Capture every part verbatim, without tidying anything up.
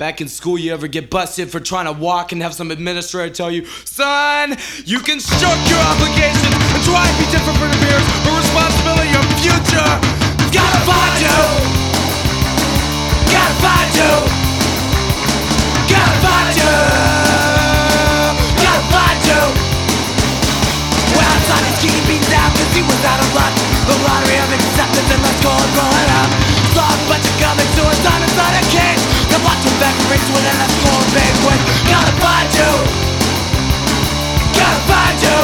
Back in school, you ever get busted for trying to walk and have some administrator tell you, son, you can shirk your obligations and try to be different for the peers, but responsibility your future, gotta find you, gotta find you, gotta find you, gotta find you. Well, outside his king beat down cause he was out of luck. The lottery of acceptance and let's go and roll it up. Saw a bunch of comics who was on inside a cage. Then watch him back rich with an school and big with. Gotta find you, gotta find you,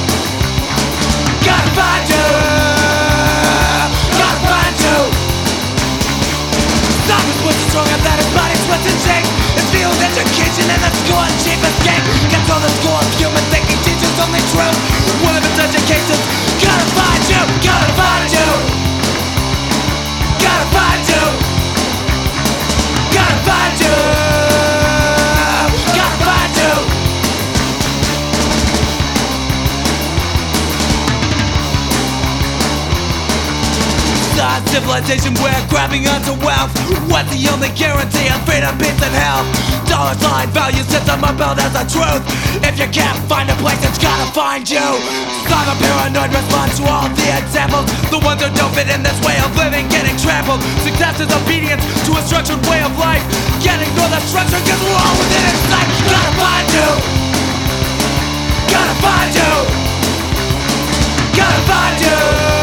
gotta find you, gotta find you. Stop his pushing stronger than his body sweats and shakes. His field education and the school and chief escape. Gets all the school of human thinking teaches only truth. One of its educations. Gotta find you, gotta find you, gotta find you, gotta find you, gotta find you. Side civilization where grabbing onto wealth was the only guarantee of freedom, peace and health. Dollar sign value system upheld as a truth. If you can't find a place, it's gotta find you. I'm a paranoid response to all the examples. The ones that don't fit in this way of living getting trampled. Success is obedience to a structured way of life. Can't ignore the structure cause we're all within its sight. Gotta find you, gotta find you, gotta find you.